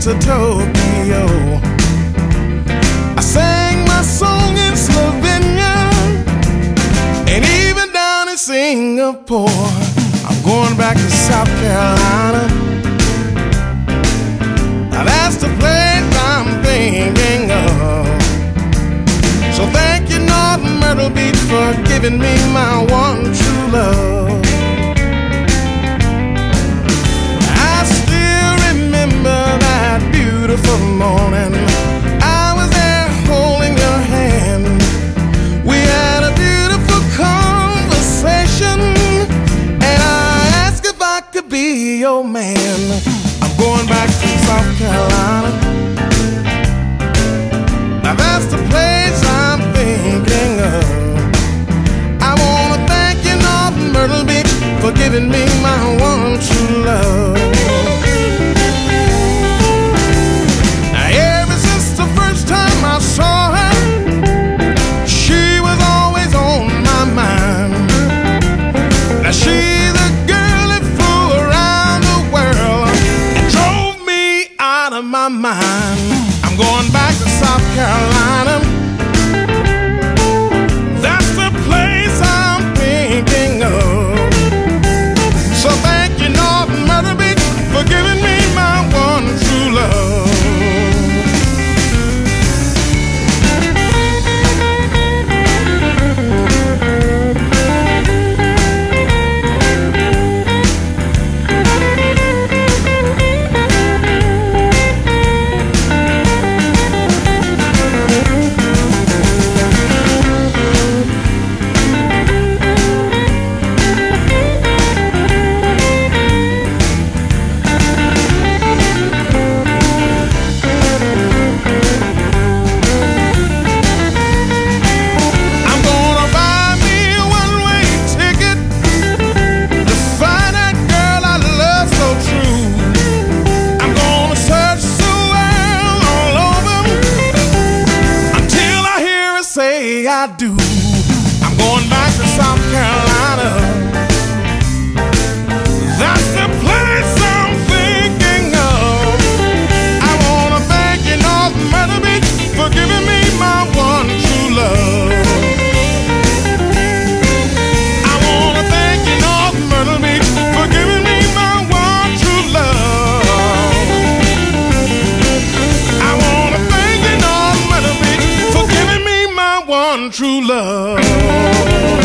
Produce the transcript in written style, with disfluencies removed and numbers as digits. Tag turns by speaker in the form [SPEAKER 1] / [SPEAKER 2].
[SPEAKER 1] to Tokyo. I sang my song in Slovenia, and even down in Singapore. I'm going back to South Carolina. Now that's the place I'm thinking of. So thank you, North Myrtle Beach, for giving me my one true love. I still remember that beautiful morning. I was there holding your hand. We had a beautiful conversation, and I asked if I could be your man. I'm going back to South Carolina. Now that's the place I'm thinking of. I wanna thank you, North Myrtle Beach, for giving me my one true love. Now ever since the first time I saw her, she was always on my mind. Now she's a girl that flew around the world and drove me out of my mind. I'm going back to South Carolina. That's the place I'm thinking of. So thank you, North Myrtle Beach, for giving me my one true love. I do. I'm going back to South Carolina. That's the place I'm thinking of. I wanna thank you, North Myrtle Beach, for giving me my one true love. I wanna thank you, North Myrtle Beach, for giving me my one true love. I wanna thank you, North Myrtle Beach, for giving me my one true love.